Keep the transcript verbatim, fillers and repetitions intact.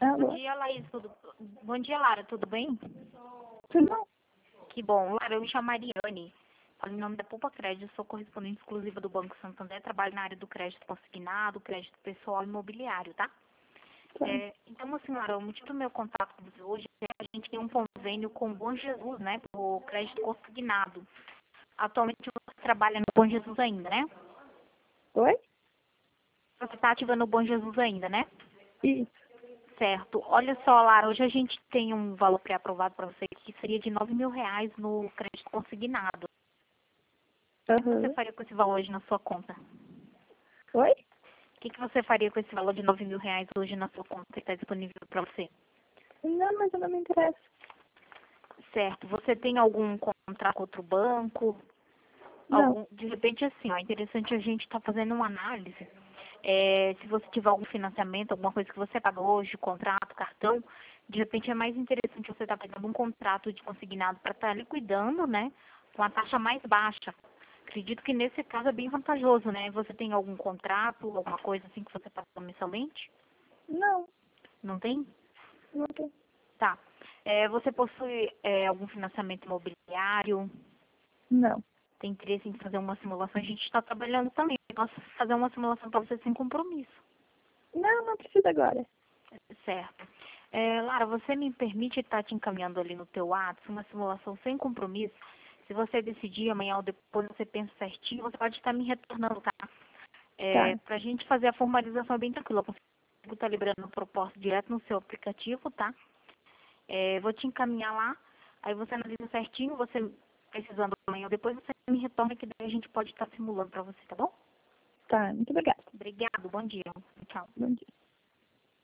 Bom Alô? dia, Laís. Tudo... Bom dia, Lara. Tudo bem? Tudo bom? Que bom. Lara, eu me chamo Mariane. Falo em nome da Poupa Crédito. Sou correspondente exclusiva do Banco Santander. Trabalho na área do crédito consignado, crédito pessoal e imobiliário, tá? Tá. É, então, assim, Lara, o motivo do meu contato com você hoje é que a gente tem um convênio com o Bom Jesus, né? Pro crédito consignado. Atualmente você trabalha no Bom Jesus ainda, né? Oi? Você está ativando o Bom Jesus ainda, né? Isso. Certo. Olha só, Lara, hoje a gente tem um valor pré-aprovado para você que seria de nove mil reais no crédito consignado. O que você Aham. faria com esse valor hoje na sua conta? Oi? O que que você faria com esse valor de nove mil reais hoje na sua conta que está disponível para você? Não, mas eu não me interesso. Certo. Você tem algum contrato com outro banco? Não. Algum, de repente, assim, ó, é interessante a gente estar fazendo uma análise. É, se você tiver algum financiamento, alguma coisa que você paga hoje, contrato, cartão, de repente é mais interessante você estar pegando um contrato de consignado para estar liquidando, né, com a taxa mais baixa. Acredito que nesse caso é bem vantajoso, né? Você tem algum contrato, alguma coisa assim que você paga mensalmente? Não. Não tem? Não tem. Tá. É, você possui é, algum financiamento imobiliário? Não. Tem interesse em fazer uma simulação? A gente está trabalhando também. Posso fazer uma simulação para você sem compromisso. Não, não precisa agora. Certo. É, Lara, você me permite estar te encaminhando ali no teu WhatsApp uma simulação sem compromisso? Se você decidir amanhã ou depois, você pensa certinho, você pode estar me retornando, tá? Tá. É, para a gente fazer a formalização é bem tranquila. Eu consigo estar liberando a proposta direto no seu aplicativo, tá? É, vou te encaminhar lá, aí você analisa certinho, você precisando amanhã ou depois, você me retorna que daí a gente pode estar simulando para você, tá bom? Tá. Muito obrigada. Obrigado, bom dia. Tchau. Bom dia.